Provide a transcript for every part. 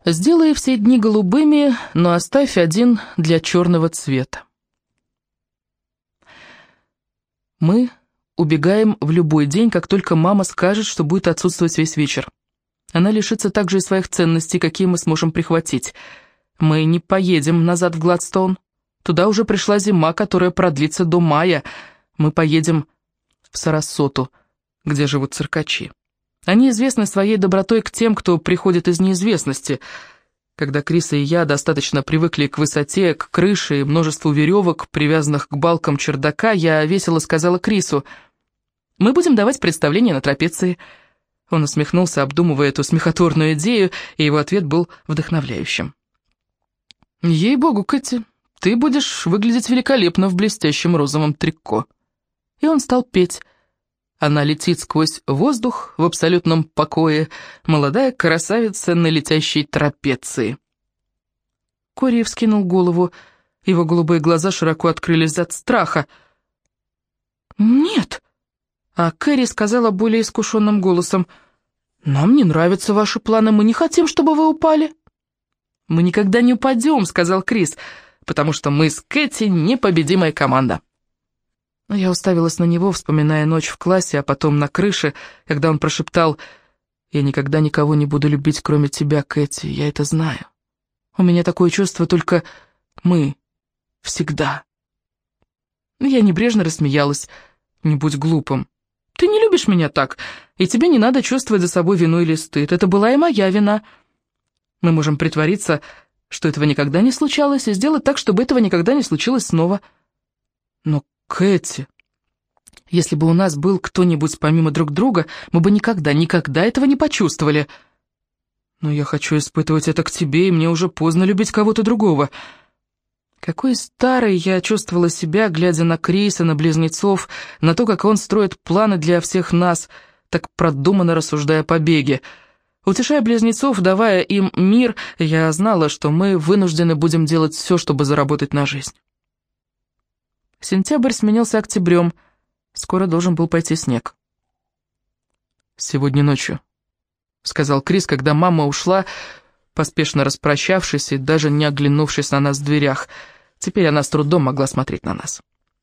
Сделай все дни голубыми, но оставь один для черного цвета. Мы убегаем в любой день, как только мама скажет, что будет отсутствовать весь вечер. Она лишится также и своих ценностей, какие мы сможем прихватить. Мы не поедем назад в Гладстоун. Туда уже пришла зима, которая продлится до мая. Мы поедем в Сарасоту, где живут циркачи. Они известны своей добротой к тем, кто приходит из неизвестности. Когда Крис и я достаточно привыкли к высоте, к крыше и множеству веревок, привязанных к балкам чердака, я весело сказала Крису: «Мы будем давать представление на трапеции». Он усмехнулся, обдумывая эту смехотворную идею, и его ответ был вдохновляющим. «Ей-богу, Кэти, ты будешь выглядеть великолепно в блестящем розовом трико». И он стал петь. Она летит сквозь воздух в абсолютном покое, молодая красавица на летящей трапеции. Кори вскинул голову, его голубые глаза широко открылись от страха. «Нет!» А Кэрри сказала более искушенным голосом: «Нам не нравятся ваши планы, мы не хотим, чтобы вы упали». «Мы никогда не упадем», — сказал Крис, «потому что мы с Кэти непобедимая команда». Я уставилась на него, вспоминая ночь в классе, а потом на крыше, когда он прошептал: «Я никогда никого не буду любить, кроме тебя, Кэти, я это знаю. У меня такое чувство, только мы. Всегда». Я небрежно рассмеялась. «Не будь глупым. Ты не любишь меня так, и тебе не надо чувствовать за собой вину или стыд. Это была и моя вина. Мы можем притвориться, что этого никогда не случалось, и сделать так, чтобы этого никогда не случилось снова. Но, Кэти, если бы у нас был кто-нибудь помимо друг друга, мы бы никогда этого не почувствовали. Но я хочу испытывать это к тебе, и мне уже поздно любить кого-то другого». Какой старой я чувствовала себя, глядя на Криса, на близнецов, на то, как он строит планы для всех нас, так продуманно рассуждая о побеге. Утешая близнецов, давая им мир, я знала, что мы вынуждены будем делать все, чтобы заработать на жизнь. Сентябрь сменился октябрем. Скоро должен был пойти снег. «Сегодня ночью», — сказал Крис, когда мама ушла, поспешно распрощавшись и даже не оглянувшись на нас в дверях. Теперь она с трудом могла смотреть на нас.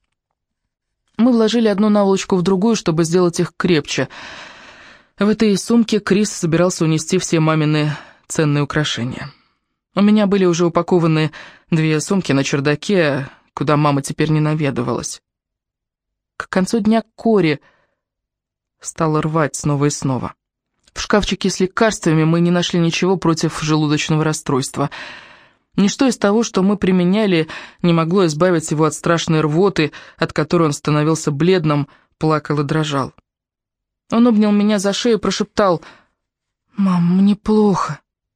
Мы вложили одну наволочку в другую, чтобы сделать их крепче. В этой сумке Крис собирался унести все мамины ценные украшения. У меня были уже упакованы 2 сумки на чердаке, куда мама теперь не наведывалась. К концу дня Кори стала рвать снова и снова. В шкафчике с лекарствами мы не нашли ничего против желудочного расстройства. Ничто из того, что мы применяли, не могло избавить его от страшной рвоты, от которой он становился бледным, плакал и дрожал. Он обнял меня за шею и прошептал: «Мам, мне плохо».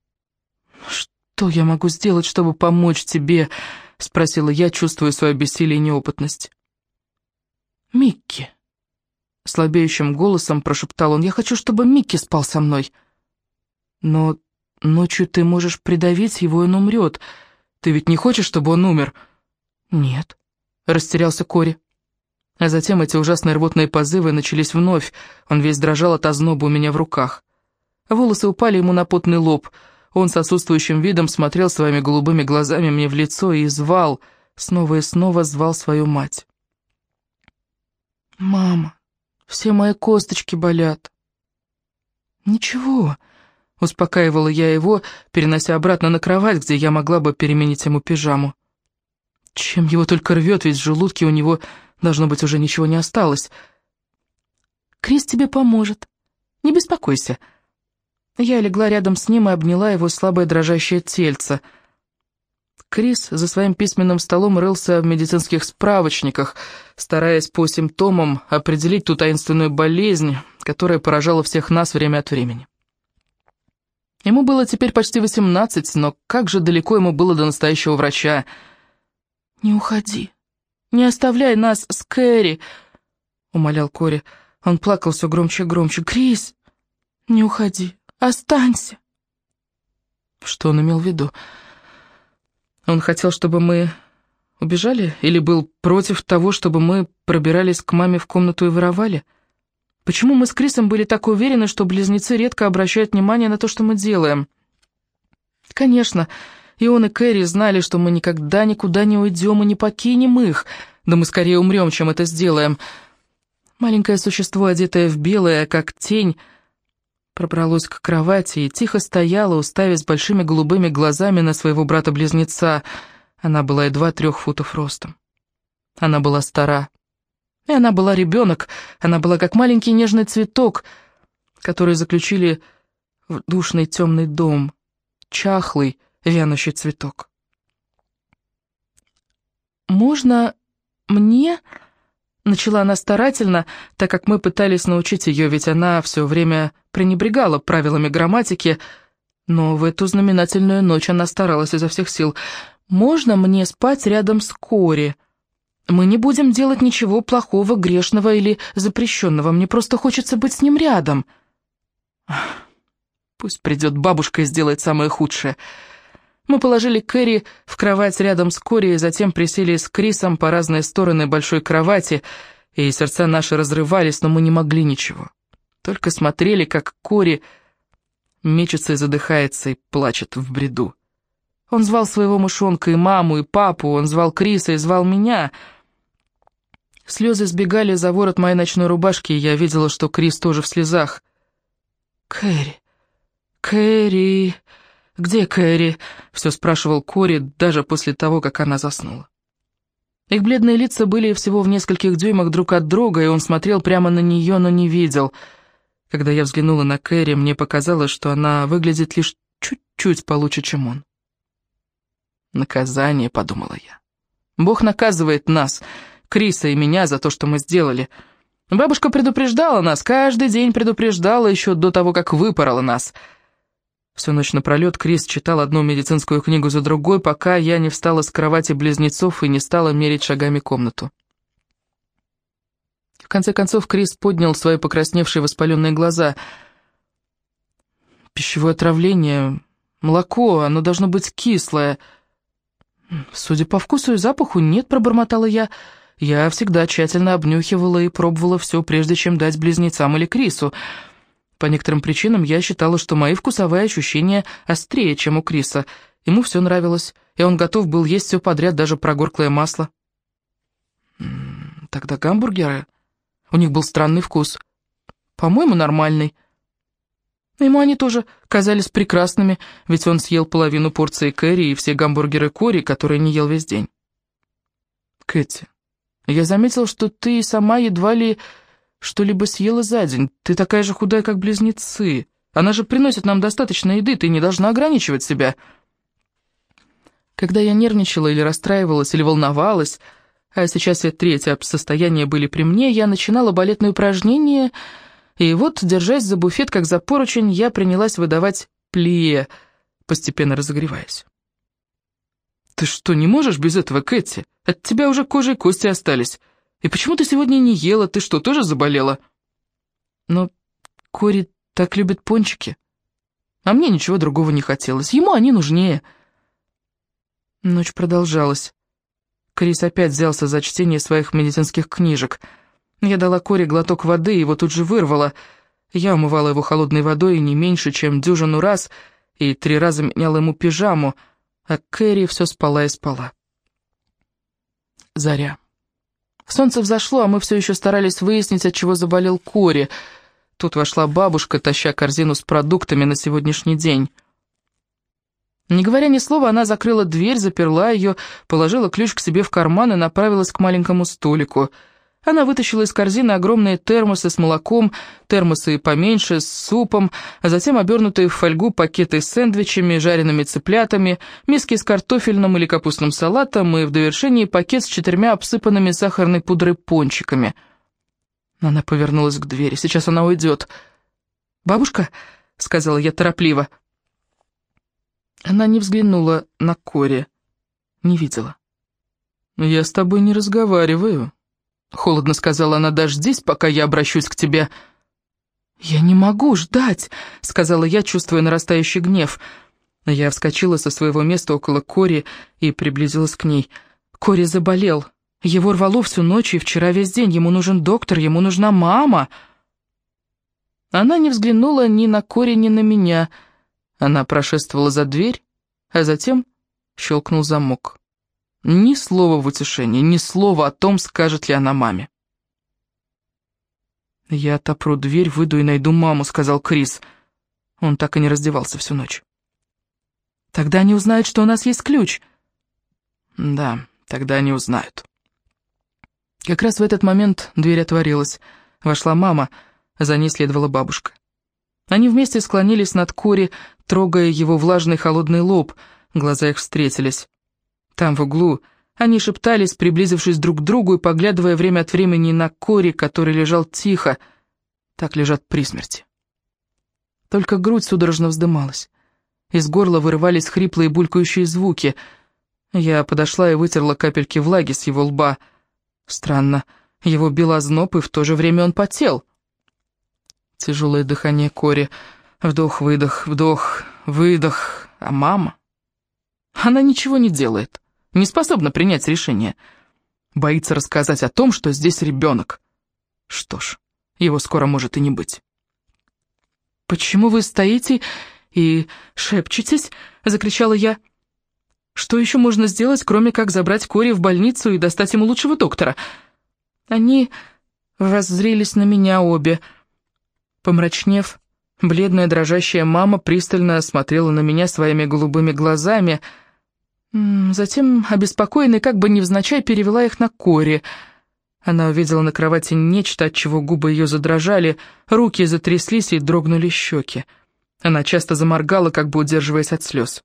«Что я могу сделать, чтобы помочь тебе?» — спросила я, чувствуя свое бессилие и неопытность. «Микки», — слабеющим голосом прошептал он, — «я хочу, чтобы Микки спал со мной». «Но ночью ты можешь придавить его, и он умрет. Ты ведь не хочешь, чтобы он умер?» «Нет», — растерялся Кори. А затем эти ужасные рвотные позывы начались вновь. Он весь дрожал от озноба у меня в руках. Волосы упали ему на потный лоб. Он с отсутствующим видом смотрел своими голубыми глазами мне в лицо и звал, снова и снова звал свою мать. «Мама, все мои косточки болят». «Ничего», — успокаивала я его, перенося обратно на кровать, где я могла бы переменить ему пижаму. Чем его только рвет, ведь в желудке у него, должно быть, уже ничего не осталось. «Крис тебе поможет, не беспокойся». Я легла рядом с ним и обняла его слабое дрожащее тельце. Крис за своим письменным столом рылся в медицинских справочниках, стараясь по симптомам определить ту таинственную болезнь, которая поражала всех нас время от времени. Ему было теперь почти 18, но как же далеко ему было до настоящего врача. «Не уходи, не оставляй нас с Кэрри», — умолял Кори. Он плакал все громче и громче. «Крис, не уходи, останься». Что он имел в виду? Он хотел, чтобы мы убежали, или был против того, чтобы мы пробирались к маме в комнату и воровали? Почему мы с Крисом были так уверены, что близнецы редко обращают внимание на то, что мы делаем? Конечно, и он, и Кэрри знали, что мы никогда никуда не уйдем и не покинем их. Да мы скорее умрем, чем это сделаем. Маленькое существо, одетое в белое, как тень, пробралось к кровати и тихо стояла, уставясь большими голубыми глазами на своего брата-близнеца. Она была едва 3 футов ростом. Она была стара. И она была ребенок. Она была как маленький нежный цветок, который заключили в душный темный дом. Чахлый, вянущий цветок. «Можно мне...» — начала она старательно, так как мы пытались научить ее, ведь она все время пренебрегала правилами грамматики, но в эту знаменательную ночь она старалась изо всех сил. «Можно мне спать рядом с Кори? Мы не будем делать ничего плохого, грешного или запрещенного, мне просто хочется быть с ним рядом». «Пусть придет бабушка и сделает самое худшее». Мы положили Кэрри в кровать рядом с Кори, и затем присели с Крисом по разные стороны большой кровати, и сердца наши разрывались, но мы не могли ничего. Только смотрели, как Кори мечется и задыхается, и плачет в бреду. Он звал своего мышонка и маму, и папу, он звал Криса и звал меня. Слезы сбегали за ворот моей ночной рубашки, и я видела, что Крис тоже в слезах. «Кэрри, Кэрри, где Кэрри?» — все спрашивал Кори, даже после того, как она заснула. Их бледные лица были всего в нескольких дюймах друг от друга, и он смотрел прямо на нее, но не видел. Когда я взглянула на Кэрри, мне показалось, что она выглядит лишь чуть-чуть получше, чем он. «Наказание», — подумала я. «Бог наказывает нас, Криса и меня, за то, что мы сделали. Бабушка предупреждала нас, каждый день предупреждала еще до того, как выпорола нас». Всю ночь напролет Крис читал одну медицинскую книгу за другой, пока я не встала с кровати близнецов и не стала мерить шагами комнату. В конце концов Крис поднял свои покрасневшие воспаленные глаза. «Пищевое отравление, молоко, оно должно быть кислое». «Судя по вкусу и запаху, нет», — пробормотала я. «Я всегда тщательно обнюхивала и пробовала все, прежде чем дать близнецам или Крису. По некоторым причинам я считала, что мои вкусовые ощущения острее, чем у Криса. Ему все нравилось, и он готов был есть все подряд, даже прогорклое масло». «Тогда гамбургеры? У них был странный вкус. По-моему, нормальный. Ему они тоже казались прекрасными, ведь он съел половину порции Кэрри и все гамбургеры Кори, которые не ел весь день». «Кэти, я заметил, что ты сама едва ли что-либо съела за день. Ты такая же худая, как близнецы. Она же приносит нам достаточно еды, ты не должна ограничивать себя». Когда я нервничала или расстраивалась, или волновалась, а сейчас все 3 состояния были при мне, я начинала балетные упражнения, и вот, держась за буфет, как за поручень, я принялась выдавать плие, постепенно разогреваясь. «Ты что, не можешь без этого, Кэти? От тебя уже кожа и кости остались. И почему ты сегодня не ела? Ты что, тоже заболела?» «Но Кори так любит пончики, а мне ничего другого не хотелось. Ему они нужнее». Ночь продолжалась. Крис опять взялся за чтение своих медицинских книжек. Я дала Кори глоток воды, и его тут же вырвало. Я умывала его холодной водой не меньше, чем дюжину раз, и 3 раза меняла ему пижаму, а Кэрри все спала и спала. Заря. Солнце взошло, а мы все еще старались выяснить, от чего заболел Кори. Тут вошла бабушка, таща корзину с продуктами на сегодняшний день. Не говоря ни слова, она закрыла дверь, заперла ее, положила ключ к себе в карман и направилась к маленькому столику. Она вытащила из корзины огромные термосы с молоком, термосы поменьше, с супом, а затем обернутые в фольгу пакеты с сэндвичами, жареными цыплятами, миски с картофельным или капустным салатом и в довершении пакет с 4 обсыпанными сахарной пудрой пончиками. Она повернулась к двери. «Сейчас она уйдет». «Бабушка?» — сказала я торопливо. Она не взглянула на Кори, не видела. «Я с тобой не разговариваю», — холодно сказала она. «Дождись, пока я обращусь к тебе». «Я не могу ждать», — сказала я, чувствуя нарастающий гнев. Я вскочила со своего места около Кори и приблизилась к ней. Кори заболел. Его рвало всю ночь и вчера весь день. Ему нужен доктор, ему нужна мама. Она не взглянула ни на Кори, ни на меня. Она прошествовала за дверь а затем щелкнул замок. Ни слова в утешении, ни слова о том, скажет ли она маме. «Я отопру дверь, выйду и найду маму», — сказал Крис. Он так и не раздевался всю ночь. «Тогда они узнают, что у нас есть ключ». «Да, тогда они узнают». Как раз в этот момент дверь отворилась. Вошла мама, а за ней следовала бабушка. Они вместе склонились над Кори, трогая его влажный холодный лоб. Глаза их встретились. Там, в углу, они шептались, приблизившись друг к другу и поглядывая время от времени на Кори, который лежал тихо. Так лежат при смерти. Только грудь судорожно вздымалась. Из горла вырывались хриплые булькающие звуки. Я подошла и вытерла капельки влаги с его лба. Странно, его бил озноб, и в то же время он потел. Тяжелое дыхание Кори. Вдох-выдох, вдох-выдох. А мама? Она ничего не делает. Не способна принять решение. Боится рассказать о том, что здесь ребенок. Что ж, его скоро может и не быть. «Почему вы стоите и шепчетесь?» — закричала я. «Что еще можно сделать, кроме как забрать Кори в больницу и достать ему лучшего доктора?» Они воззрелись на меня обе. Помрачнев, бледная дрожащая мама пристально смотрела на меня своими голубыми глазами. Затем, обеспокоенная, как бы невзначай, перевела их на Кори. Она увидела на кровати нечто, от чего губы ее задрожали, руки затряслись и дрогнули щеки. Она часто заморгала, как бы удерживаясь от слез.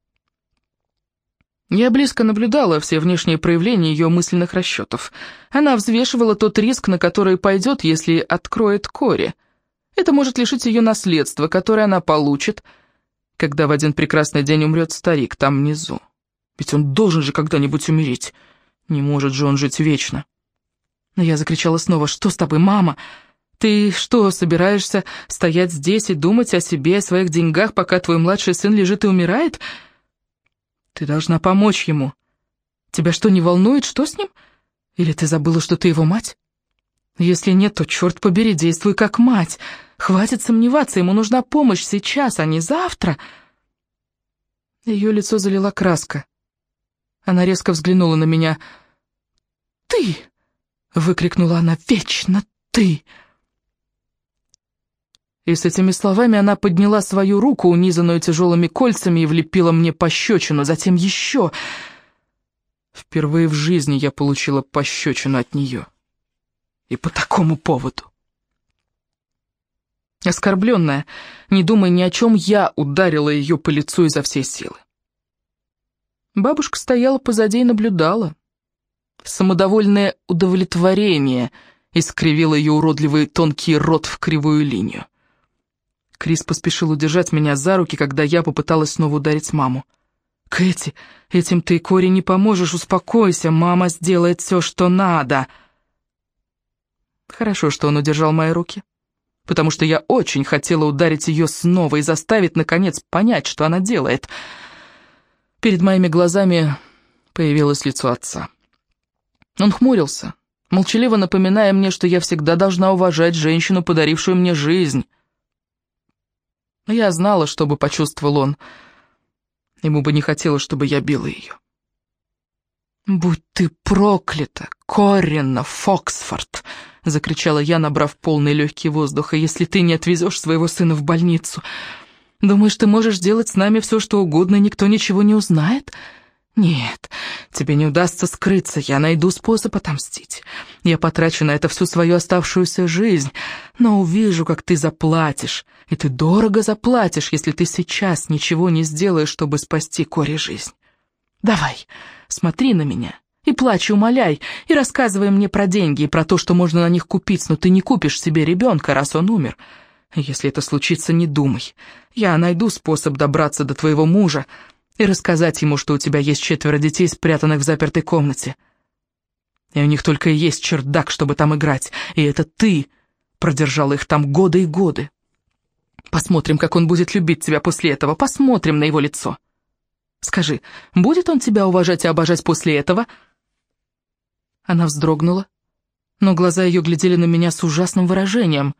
Я близко наблюдала все внешние проявления ее мысленных расчетов. Она взвешивала тот риск, на который пойдет, если откроет Кори. Это может лишить ее наследства, которое она получит, когда в один прекрасный день умрет старик там внизу. Ведь он должен же когда-нибудь умереть. Не может же он жить вечно. Но я закричала снова: «Что с тобой, мама? Ты что, собираешься стоять здесь и думать о себе, о своих деньгах, пока твой младший сын лежит и умирает? Ты должна помочь ему. Тебя что, не волнует, что с ним? Или ты забыла, что ты его мать? Если нет, то, черт побери, действуй как мать. Хватит сомневаться, ему нужна помощь сейчас, а не завтра». Ее лицо залила краска. Она резко взглянула на меня. «Ты!» — выкрикнула она. «Вечно ты!» И с этими словами она подняла свою руку, унизанную тяжелыми кольцами, и влепила мне пощечину, затем еще. Впервые в жизни я получила пощечину от нее. И по такому поводу. Оскорбленная, не думая ни о чем, я ударила ее по лицу изо всей силы. Бабушка стояла позади и наблюдала. Самодовольное удовлетворение искривило ее уродливый тонкий рот в кривую линию. Крис поспешил удержать меня за руки, когда я попыталась снова ударить маму. «Кэти, этим ты Кори не поможешь, успокойся, мама сделает все, что надо». Хорошо, что он удержал мои руки, потому что я очень хотела ударить ее снова и заставить, наконец, понять, что она делает. Перед моими глазами появилось лицо отца. Он хмурился, молчаливо напоминая мне, что я всегда должна уважать женщину, подарившую мне жизнь. Я знала, что бы почувствовал он. Ему бы не хотелось, чтобы я била ее. «Будь ты проклята, Коррина Фоксфорд!» — закричала я, набрав полный легкий воздуха. «Если ты не отвезешь своего сына в больницу, думаешь, ты можешь делать с нами все, что угодно, и никто ничего не узнает? Нет, тебе не удастся скрыться, я найду способ отомстить. Я потрачу на это всю свою оставшуюся жизнь, но увижу, как ты заплатишь, и ты дорого заплатишь, если ты сейчас ничего не сделаешь, чтобы спасти Кори жизнь. Давай, смотри на меня и плачь, и умоляй, и рассказывай мне про деньги и про то, что можно на них купить, но ты не купишь себе ребенка, раз он умер. Если это случится, не думай. Я найду способ добраться до твоего мужа и рассказать ему, что у тебя есть 4 детей, спрятанных в запертой комнате. И у них только и есть чердак, чтобы там играть, и это ты продержала их там годы и годы. Посмотрим, как он будет любить тебя после этого, посмотрим на его лицо. Скажи, будет он тебя уважать и обожать после этого?» Она вздрогнула, но глаза ее глядели на меня с ужасным выражением.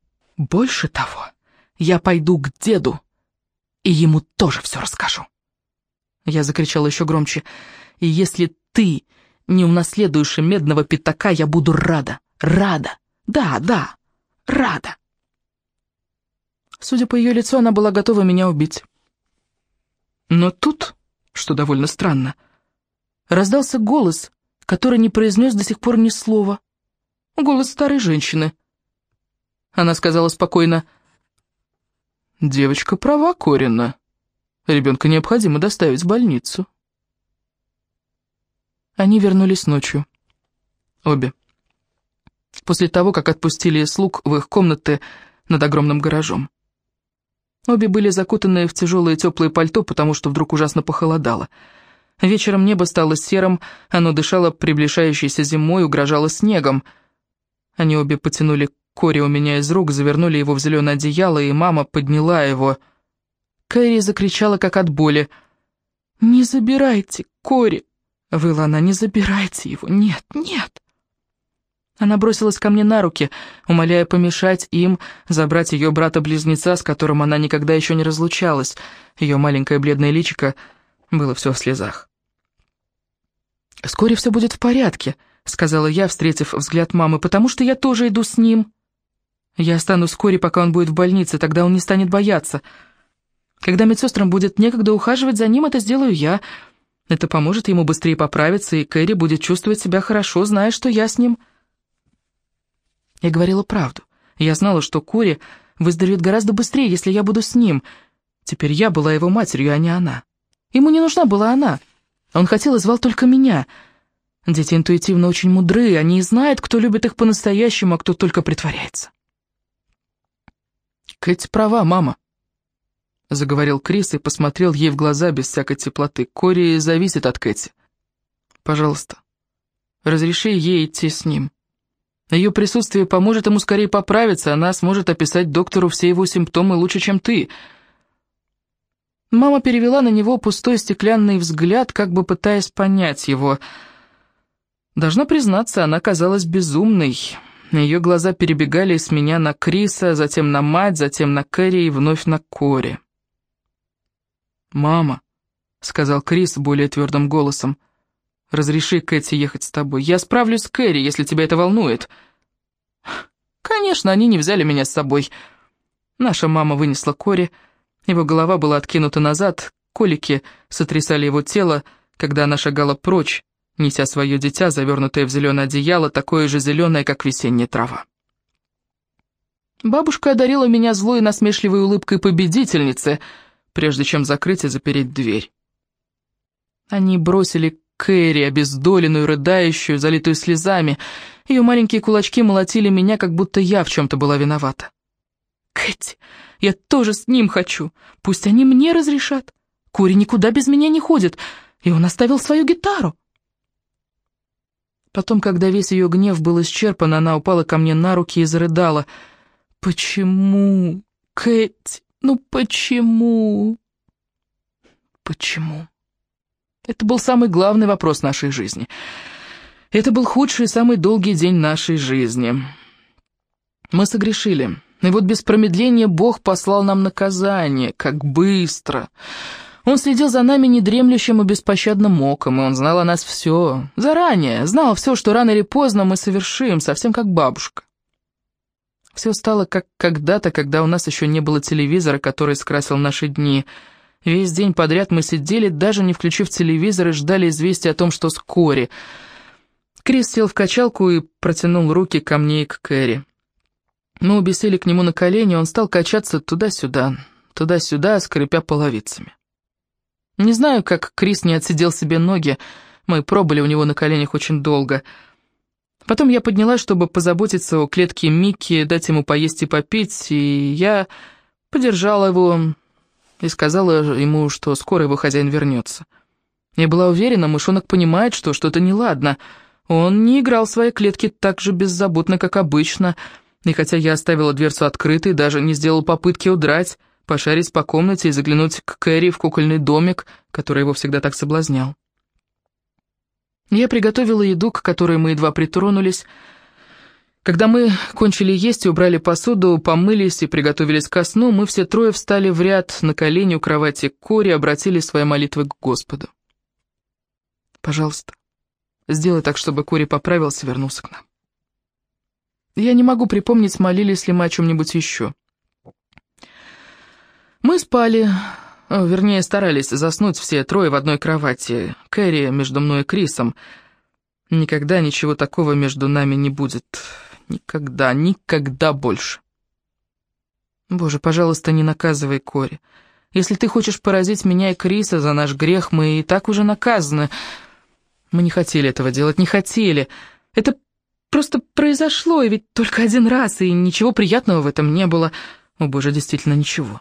«Больше того, я пойду к деду, и ему тоже все расскажу». Я закричала еще громче. «И если ты не унаследуешь медного пятака, я буду рада. Рада. Да, рада». Судя по ее лицу, она была готова меня убить. Но тут, что довольно странно, раздался голос, который не произнес до сих пор ни слова. Голос старой женщины. Она сказала спокойно: «Девочка права, Корина. Ребенка необходимо доставить в больницу». Они вернулись ночью. Обе. После того, как отпустили слуг в их комнаты над огромным гаражом. Обе были закутаны в тяжелые теплые пальто, потому что вдруг ужасно похолодало. Вечером небо стало серым, оно дышало приближающейся зимой, угрожало снегом. Они обе потянули Кори у меня из рук, завернули его в зеленое одеяло, и мама подняла его. Кэрри закричала, как от боли. «Не забирайте Кори!» — выла она. «Не забирайте его! Нет, нет!» Она бросилась ко мне на руки, умоляя помешать им забрать ее брата-близнеца, с которым она никогда еще не разлучалась. Ее маленькое бледное личико было все в слезах. «Вскоре все будет в порядке», — сказала я, встретив взгляд мамы, «потому что я тоже иду с ним. Я останусь с Кори, пока он будет в больнице, тогда он не станет бояться. Когда медсестрам будет некогда ухаживать за ним, это сделаю я. Это поможет ему быстрее поправиться, и Кэрри будет чувствовать себя хорошо, зная, что я с ним». Я говорила правду. Я знала, что Кори выздоровеет гораздо быстрее, если я буду с ним. Теперь я была его матерью, а не она. Ему не нужна была она. Он хотел и звал только меня. Дети интуитивно очень мудры, они и знают, кто любит их по-настоящему, а кто только притворяется. «Кэти права, мама», — заговорил Крис и посмотрел ей в глаза без всякой теплоты. «Кори зависит от Кэти. Пожалуйста, разреши ей идти с ним. Ее присутствие поможет ему скорее поправиться, она сможет описать доктору все его симптомы лучше, чем ты». Мама перевела на него пустой стеклянный взгляд, как бы пытаясь понять его. Должна признаться, она казалась безумной. Ее глаза перебегали с меня на Криса, затем на мать, затем на Кэрри и вновь на Кори. «Мама», — сказал Крис более твердым голосом, — «разреши Кэти ехать с тобой. Я справлюсь с Кэрри, если тебя это волнует». Конечно, они не взяли меня с собой. Наша мама вынесла Кори. Его голова была откинута назад, колики сотрясали его тело, когда она шагала прочь, неся свое дитя, завернутое в зеленое одеяло, такое же зеленое, как весенняя трава. Бабушка одарила меня злой и насмешливой улыбкой победительницы, прежде чем закрыть и запереть дверь. Они бросили Кэрри, обездоленную, рыдающую, залитую слезами. Ее маленькие кулачки молотили меня, как будто я в чем-то была виновата. «Кэти, я тоже с ним хочу. Пусть они мне разрешат. Кори никуда без меня не ходит, и он оставил свою гитару». Потом, когда весь ее гнев был исчерпан, она упала ко мне на руки и зарыдала. «Почему, Кэти? Ну почему?» «Почему?» Это был самый главный вопрос нашей жизни. Это был худший и самый долгий день нашей жизни. Мы согрешили, и вот без промедления Бог послал нам наказание, как быстро. Он следил за нами недремлющим и беспощадным оком, и он знал о нас все, заранее, знал все, что рано или поздно мы совершим, совсем как бабушка. Все стало как когда-то, когда у нас еще не было телевизора, который скрасил наши дни. Весь день подряд мы сидели, даже не включив телевизор, и ждали известия о том, что с Кори. Крис сел в качалку и протянул руки ко мне и к Кэрри. Мы обе сели к нему на колени, он стал качаться туда-сюда, скрипя половицами. Не знаю, как Крис не отсидел себе ноги, мы пробыли у него на коленях очень долго. Потом я поднялась, чтобы позаботиться о клетке Микки, дать ему поесть и попить, и я подержала его и сказала ему, что скоро его хозяин вернется. Я была уверена, мышонок понимает, что что-то неладно. Он не играл в своей клетке так же беззаботно, как обычно, и хотя я оставила дверцу открытой, даже не сделала попытки удрать, пошарить по комнате и заглянуть к Кэрри в кукольный домик, который его всегда так соблазнял. Я приготовила еду, к которой мы едва притронулись, Когда мы кончили есть и убрали посуду, помылись и приготовились ко сну, мы все трое встали в ряд на колени у кровати Кори и обратили свои молитвы к Господу. «Пожалуйста, сделай так, чтобы Кори поправился и вернулся к нам». Я не могу припомнить, молились ли мы о чем-нибудь еще. Мы спали, вернее, старались заснуть все трое в одной кровати, Кэрри между мной и Крисом. Никогда ничего такого между нами не будет. Никогда, никогда больше. Боже, пожалуйста, не наказывай Кори. Если ты хочешь поразить меня и Криса за наш грех, мы и так уже наказаны. Мы не хотели этого делать, не хотели. Это просто произошло, и ведь только один раз, и ничего приятного в этом не было. О, Боже, действительно ничего.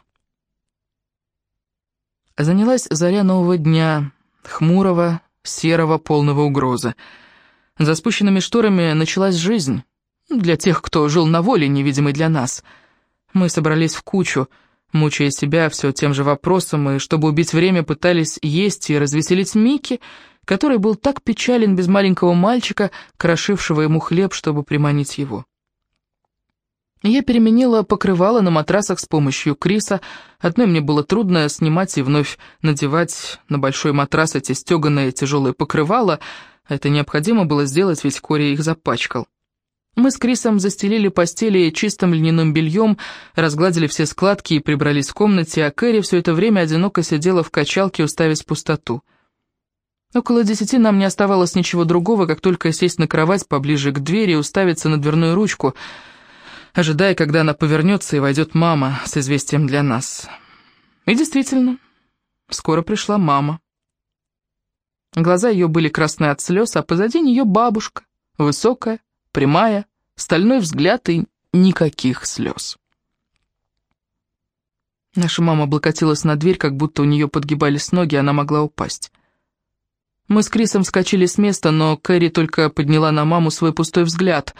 Занялась заря нового дня, хмурого, серого, полного угрозы. За спущенными шторами началась жизнь. Для тех, кто жил на воле, невидимой для нас. Мы собрались в кучу, мучая себя все тем же вопросом, и, чтобы убить время, пытались есть и развеселить Микки, который был так печален без маленького мальчика, крошившего ему хлеб, чтобы приманить его. Я переменила покрывало на матрасах с помощью Криса. Одной мне было трудно снимать и вновь надевать на большой матрас эти стеганые тяжелые покрывала. Это необходимо было сделать, ведь Кори их запачкал. Мы с Крисом застелили постели чистым льняным бельем, разгладили все складки и прибрались в комнате, а Кэрри все это время одиноко сидела в качалке, уставясь в пустоту. Около 10 нам не оставалось ничего другого, как только сесть на кровать поближе к двери и уставиться на дверную ручку, ожидая, когда она повернется и войдет мама с известием для нас. И действительно, скоро пришла мама. Глаза ее были красны от слез, а позади нее бабушка, высокая, прямая, стальной взгляд и никаких слез. Наша мама облокотилась на дверь, как будто у нее подгибались ноги, и она могла упасть. Мы с Крисом вскочили с места, но Кэрри только подняла на маму свой пустой взгляд.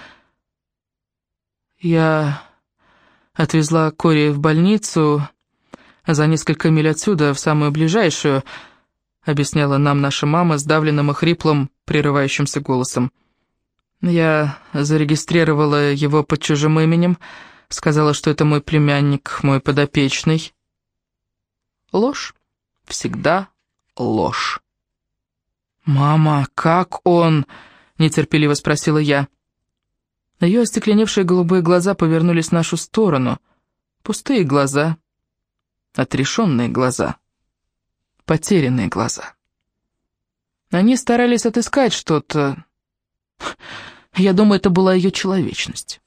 «Я отвезла Кори в больницу за несколько миль отсюда, в самую ближайшую», — объясняла нам наша мама сдавленным и хриплым, прерывающимся голосом. «Я зарегистрировала его под чужим именем, сказала, что это мой племянник, мой подопечный». Ложь, всегда ложь. «Мама, как он?» — нетерпеливо спросила я. Ее остекленевшие голубые глаза повернулись в нашу сторону. Пустые глаза, отрешенные глаза, потерянные глаза. Они старались отыскать что-то. Я думаю, это была ее человечность.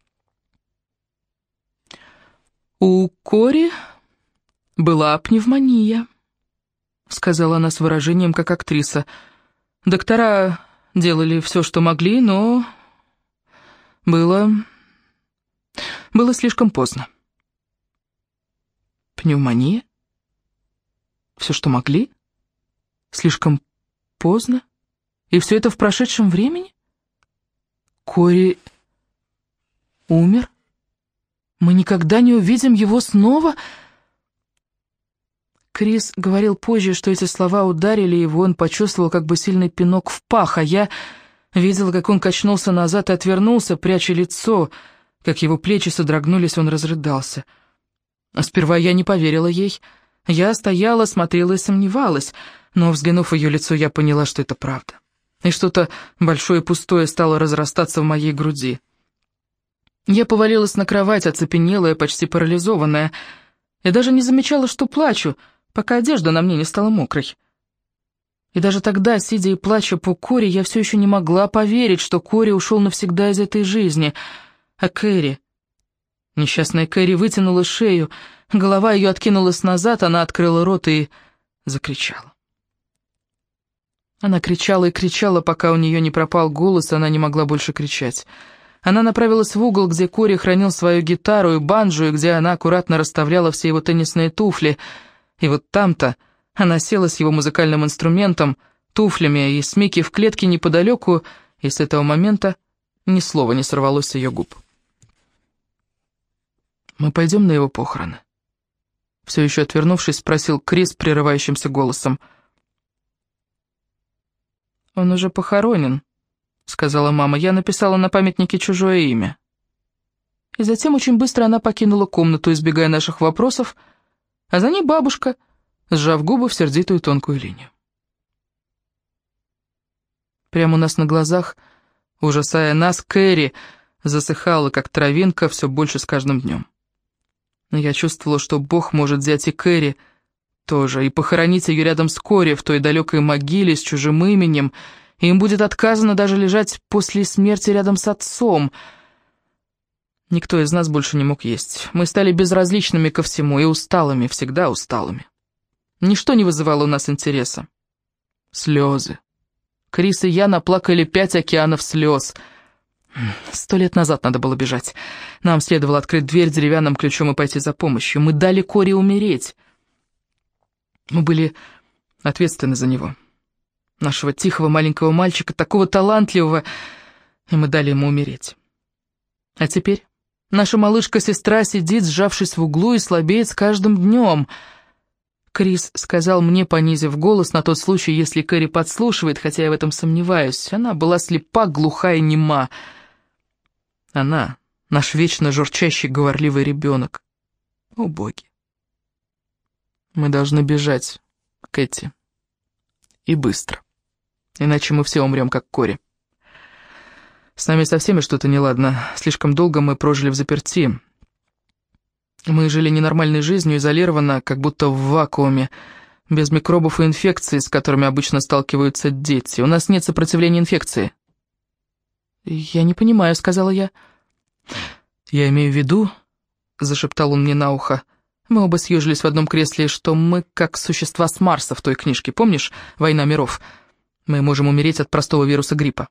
«У Кори была пневмония», — сказала она с выражением, как актриса. «Доктора делали все, что могли, но было слишком поздно». «Пневмония? Все, что могли? Слишком поздно? И все это в прошедшем времени? Кори умер? Мы никогда не увидим его снова?» Крис говорил позже, что эти слова ударили его, он почувствовал как бы сильный пинок в пах, а я видела, как он качнулся назад и отвернулся, пряча лицо, как его плечи содрогнулись, он разрыдался. Сперва я не поверила ей. Я стояла, смотрела и сомневалась, но, взглянув в ее лицо, я поняла, что это правда. И что-то большое и пустое стало разрастаться в моей груди. Я повалилась на кровать, оцепенелая, почти парализованная. Я даже не замечала, что плачу, пока одежда на мне не стала мокрой. И даже тогда, сидя и плача по Кори, я все еще не могла поверить, что Кори ушел навсегда из этой жизни. А Кэрри... Несчастная Кэрри вытянула шею, голова ее откинулась назад, она открыла рот и закричала. Она кричала и кричала, пока у нее не пропал голос, она не могла больше кричать. Она направилась в угол, где Кори хранил свою гитару и банджо, и где она аккуратно расставляла все его теннисные туфли. И вот там-то она села с его музыкальным инструментом, туфлями и с Микки в клетке неподалеку, и с этого момента ни слова не сорвалось с ее губ. «Мы пойдем на его похороны?» Все еще отвернувшись, спросил Крис прерывающимся голосом. «Он уже похоронен», сказала мама. «Я написала на памятнике чужое имя». И затем очень быстро она покинула комнату, избегая наших вопросов, а за ней бабушка, сжав губы в сердитую тонкую линию. Прямо у нас на глазах, ужасая нас, Кэрри засыхала, как травинка, все больше с каждым днем. Я чувствовала, что Бог может взять и Кэрри тоже, и похоронить ее рядом с Кори в той далекой могиле с чужим именем, и им будет отказано даже лежать после смерти рядом с отцом. Никто из нас больше не мог есть. Мы стали безразличными ко всему и усталыми, всегда усталыми. Ничто не вызывало у нас интереса. Слезы. Крис и я наплакали 5 океанов слез. 100 лет назад надо было бежать. Нам следовало открыть дверь деревянным ключом и пойти за помощью. Мы дали Кори умереть. Мы были ответственны за него. Нашего тихого маленького мальчика, такого талантливого, и мы дали ему умереть. А теперь наша малышка-сестра сидит, сжавшись в углу, и слабеет с каждым днем. Крис сказал мне, понизив голос, на тот случай, если Кэрри подслушивает, хотя я в этом сомневаюсь. Она была слепа, глуха и нема. Она, наш вечно журчащий, говорливый ребенок. О, боги! Мы должны бежать, Кэти. И быстро. Иначе мы все умрем, как Кори. С нами со всеми что-то неладно. Слишком долго мы прожили взаперти. Мы жили ненормальной жизнью, изолированно, как будто в вакууме, без микробов и инфекций, с которыми обычно сталкиваются дети. У нас нет сопротивления инфекции. «Я не понимаю», — сказала я. «Я имею в виду», — зашептал он мне на ухо, мы оба съежились в одном кресле, что мы как существа с Марса в той книжке, помнишь, «Война миров»? Мы можем умереть от простого вируса гриппа.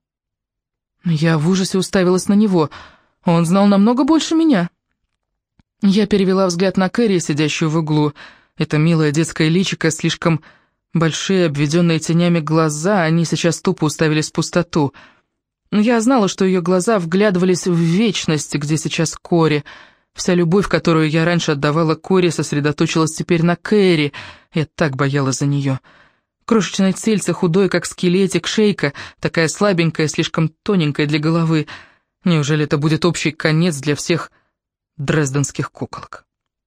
Я в ужасе уставилась на него. Он знал намного больше меня. Я перевела взгляд на Кэрри, сидящую в углу. Это милое детское личико, слишком большие, обведенные тенями глаза, они сейчас тупо уставились в пустоту. Я знала, что ее глаза вглядывались в вечность, где сейчас Кори. Вся любовь, которую я раньше отдавала Кори, сосредоточилась теперь на Кэрри. Я так боялась за нее. Крошечное тельце, худое, как скелетик, шейка, такая слабенькая, слишком тоненькая для головы. Неужели это будет общий конец для всех дрезденских куколок?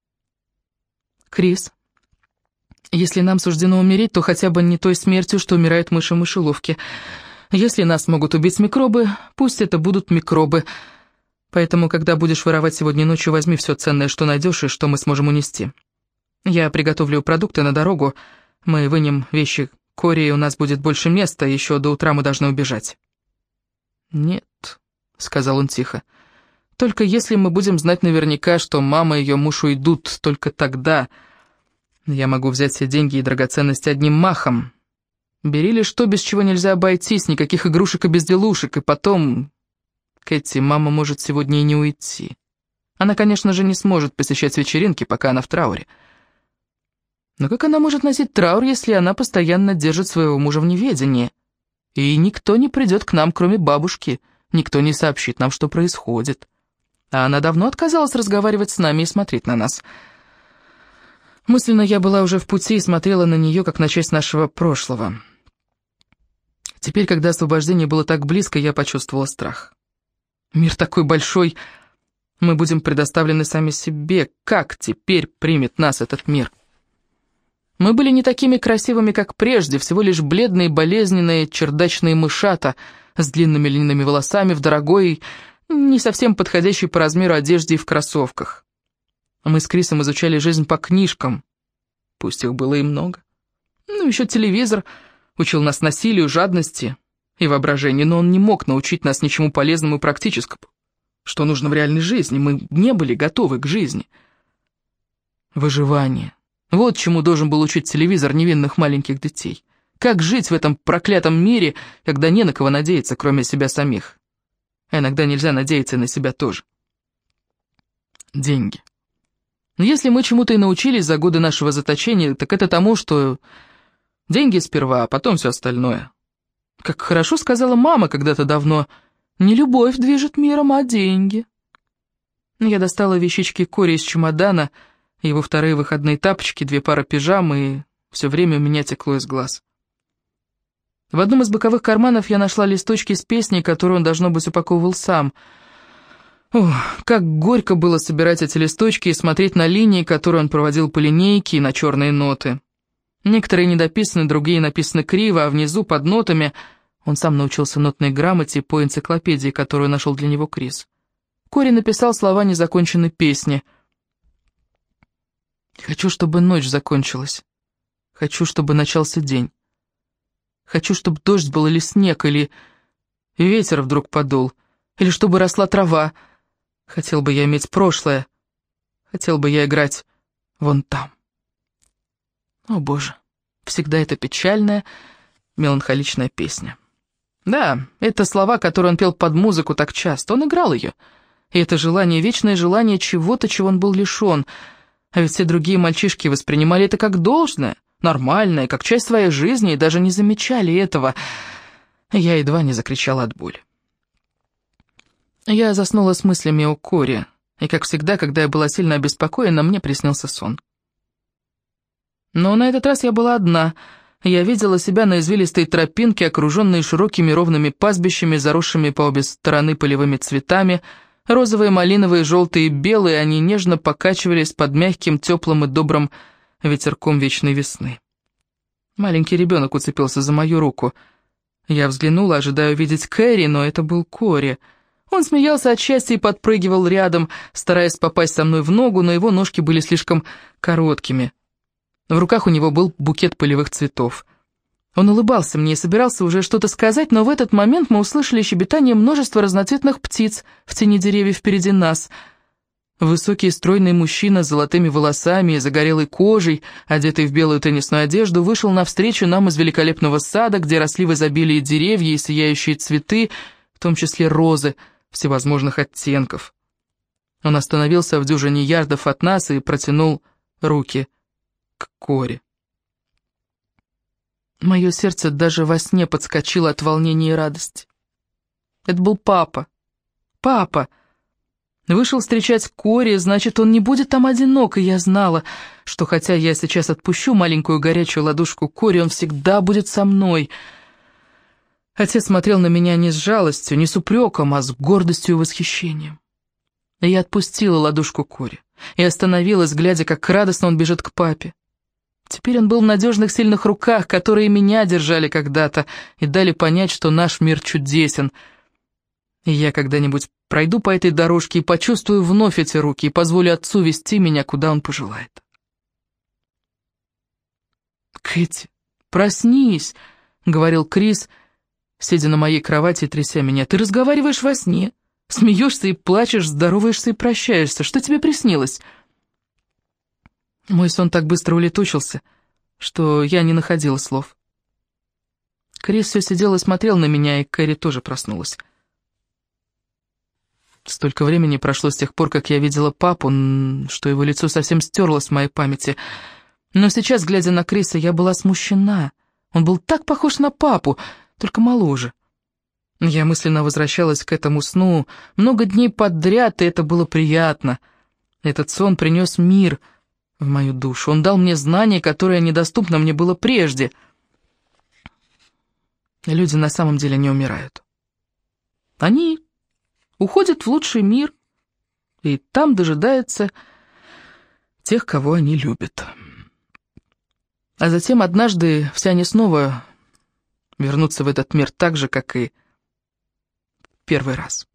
Крис, если нам суждено умереть, то хотя бы не той смертью, что умирают мыши в мышеловке. Если нас могут убить микробы, пусть это будут микробы. Поэтому, когда будешь воровать сегодня ночью, возьми все ценное, что найдешь и что мы сможем унести. Я приготовлю продукты на дорогу, мы вынем вещи Кори, и у нас будет больше места, еще до утра мы должны убежать. «Нет», — сказал он тихо, — «только если мы будем знать наверняка, что мама и ее муж уйдут, только тогда я могу взять все деньги и драгоценности одним махом. Бери лишь то, без чего нельзя обойтись, никаких игрушек и безделушек, и потом... Кэти, мама может сегодня и не уйти. Она, конечно же, не сможет посещать вечеринки, пока она в трауре. Но как она может носить траур, если она постоянно держит своего мужа в неведении? И никто не придет к нам, кроме бабушки, никто не сообщит нам, что происходит. А она давно отказалась разговаривать с нами и смотреть на нас. Мысленно я была уже в пути и смотрела на нее, как на часть нашего прошлого. Теперь, когда освобождение было так близко, я почувствовала страх. Мир такой большой, мы будем предоставлены сами себе. Как теперь примет нас этот мир? Мы были не такими красивыми, как прежде, всего лишь бледные, болезненные, чердачные мышата с длинными льняными волосами в дорогой, не совсем подходящей по размеру одежде и в кроссовках. Мы с Крисом изучали жизнь по книжкам, пусть их было и много. Ну, еще телевизор учил нас насилию, жадности и воображению, но он не мог научить нас ничему полезному и практическому, что нужно в реальной жизни. Мы не были готовы к жизни. Выживание. Вот чему должен был учить телевизор невинных маленьких детей. Как жить в этом проклятом мире, когда не на кого надеяться, кроме себя самих. А иногда нельзя надеяться на себя тоже. Деньги. Но если мы чему-то и научились за годы нашего заточения, так это тому, что деньги сперва, а потом все остальное. Как хорошо сказала мама когда-то давно, не любовь движет миром, а деньги. Я достала вещички Кори из чемодана, его вторые выходные тапочки, 2 пары пижам, и все время у меня текло из глаз. В одном из боковых карманов я нашла листочки с песней, которую он, должно быть, упаковывал сам. Ох, как горько было собирать эти листочки и смотреть на линии, которые он проводил по линейке, и на черные ноты. Некоторые недописаны, другие написаны криво, а внизу, под нотами, он сам научился нотной грамоте по энциклопедии, которую нашел для него Крис. Кори написал слова незаконченной песни. «Хочу, чтобы ночь закончилась. Хочу, чтобы начался день. Хочу, чтобы дождь был или снег, или ветер вдруг подул, или чтобы росла трава. Хотел бы я иметь прошлое. Хотел бы я играть вон там». О, Боже, всегда это печальная, меланхоличная песня. Да, это слова, которые он пел под музыку так часто, он играл ее. И это желание, вечное желание чего-то, чего он был лишен. А ведь все другие мальчишки воспринимали это как должное, нормальное, как часть своей жизни, и даже не замечали этого. Я едва не закричала от боли. Я заснула с мыслями о Коре, и, как всегда, когда я была сильно обеспокоена, мне приснился сон. Но на этот раз я была одна. Я видела себя на извилистой тропинке, окруженной широкими ровными пастбищами, заросшими по обе стороны полевыми цветами. Розовые, малиновые, желтые и белые, они нежно покачивались под мягким, теплым и добрым ветерком вечной весны. Маленький ребенок уцепился за мою руку. Я взглянула, ожидая увидеть Кэрри, но это был Кори. Он смеялся от счастья и подпрыгивал рядом, стараясь попасть со мной в ногу, но его ножки были слишком короткими. В руках у него был букет полевых цветов. Он улыбался мне и собирался уже что-то сказать, но в этот момент мы услышали щебетание множества разноцветных птиц в тени деревьев впереди нас. Высокий стройный мужчина с золотыми волосами и загорелой кожей, одетый в белую теннисную одежду, вышел навстречу нам из великолепного сада, где росли в изобилии деревья и сияющие цветы, в том числе розы всевозможных оттенков. Он остановился в дюжине ярдов от нас и протянул руки к Коре. Мое сердце даже во сне подскочило от волнения и радости. Это был папа. Папа! Вышел встречать Кори, значит, он не будет там одинок, и я знала, что хотя я сейчас отпущу маленькую горячую ладошку Кори, он всегда будет со мной. Отец смотрел на меня не с жалостью, не с упреком, а с гордостью и восхищением. И я отпустила ладошку Кори и остановилась, глядя, как радостно он бежит к папе. Теперь он был в надежных, сильных руках, которые меня держали когда-то и дали понять, что наш мир чудесен. И я когда-нибудь пройду по этой дорожке и почувствую вновь эти руки и позволю отцу вести меня, куда он пожелает. «Кэти, проснись!» — говорил Крис, сидя на моей кровати и тряся меня. «Ты разговариваешь во сне, смеешься и плачешь, здороваешься и прощаешься. Что тебе приснилось?» Мой сон так быстро улетучился, что я не находила слов. Крис все сидел и смотрел на меня, и Кэрри тоже проснулась. Столько времени прошло с тех пор, как я видела папу, что его лицо совсем стерлось в моей памяти. Но сейчас, глядя на Криса, я была смущена. Он был так похож на папу, только моложе. Я мысленно возвращалась к этому сну много дней подряд, и это было приятно. Этот сон принес мир в мою душу. Он дал мне знания, которое недоступно мне было прежде. Люди на самом деле не умирают. Они уходят в лучший мир, и там дожидаются тех, кого они любят. А затем однажды все они снова вернутся в этот мир так же, как и первый раз.